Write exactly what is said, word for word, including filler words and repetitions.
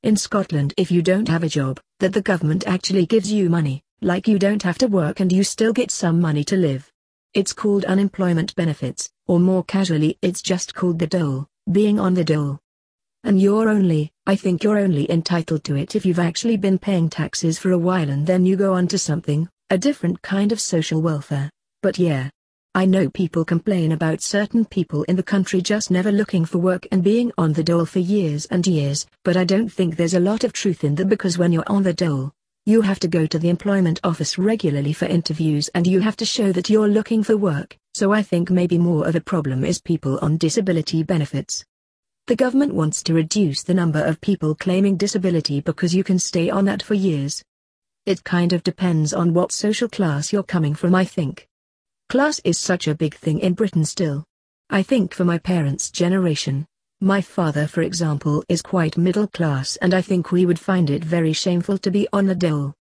in Scotland if you don't have a job, that the government actually gives you money, like you don't have to work and you still get some money to live. It's called unemployment benefits, or more casually it's just called the dole, being on the dole. And you're only, I think you're only entitled to it if you've actually been paying taxes for a while and then you go on to something, a different kind of social welfare. But yeah. I know people complain about certain people in the country just never looking for work and being on the dole for years and years, but I don't think there's a lot of truth in that, because when you're on the dole, you have to go to the employment office regularly for interviews and you have to show that you're looking for work, so I think maybe more of a problem is people on disability benefits. The government wants to reduce the number of people claiming disability because you can stay on that for years. It kind of depends on what social class you're coming from, I think. Class is such a big thing in Britain still. I think for my parents' generation, my father for example is quite middle class, and I think we would find it very shameful to be on the dole.